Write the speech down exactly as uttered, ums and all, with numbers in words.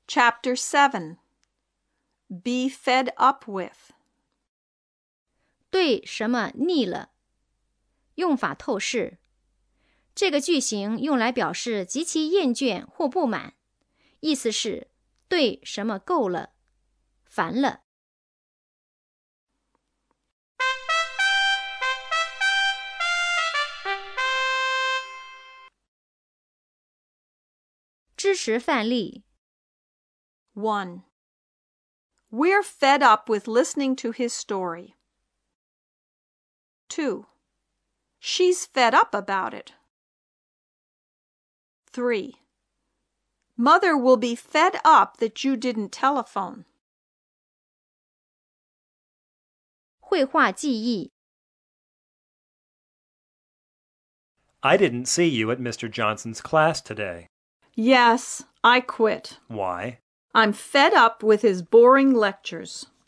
Chapter seven. Be fed up with. 对什么腻了？用法透视。这个句型用来表示极其厌倦或不满，意思是对什么够了、烦了。支持范例 one. We're fed up with listening to his story. two. She's fed up about it. three. Mother will be fed up that you didn't telephone. 绘画记忆 I didn't see you at Mister Johnson's class today. Yes, I quit. Why? I'm fed up with his boring lectures.